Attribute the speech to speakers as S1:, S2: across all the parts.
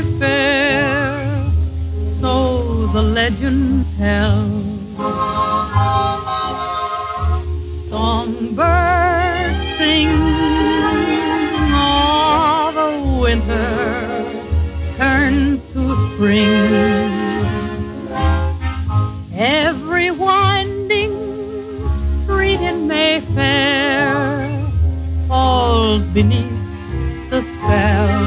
S1: Mayfair, so the legend tells. Songbirds sing of a winter turns to spring. Every winding street in Mayfair falls beneath the spell.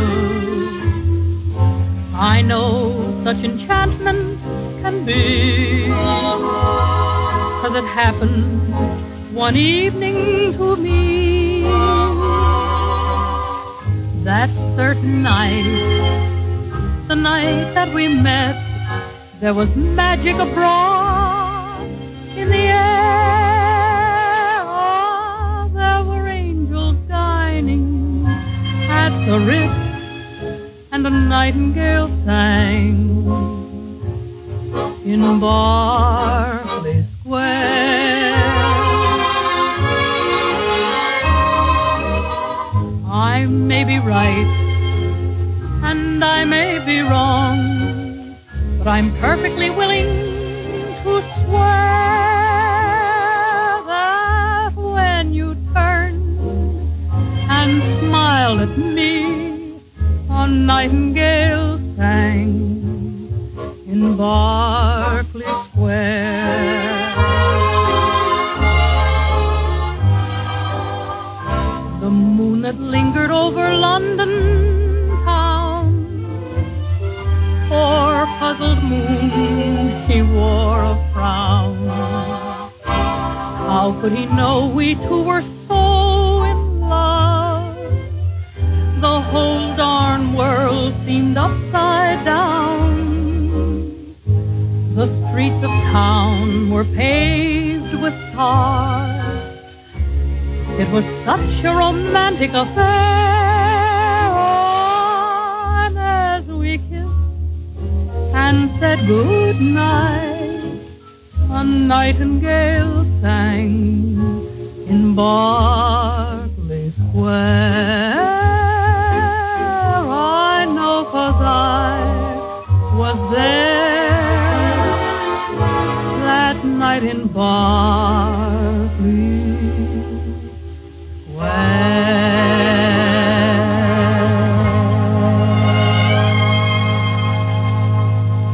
S1: I know such enchantment can be, 'cause it happened one evening to me. That certain night, the night that we met, there was magic abroad in the air. Oh, there were angels dining at the Ritz, and a nightingale sang in Berkeley Square. I may be right, and I may be wrong, but I'm perfectly willing to swear that when you turned and smiled at me, a nightingale sang in Berkeley Square. The moon that lingered over London town, poor puzzled moon, he wore a frown. How could he know we two were so in love? The whole darn world seemed upside down. The streets of town were paved with stars. It was such a romantic affair. Oh, and as we kissed and said good night, a nightingale sang in Berkeley Square.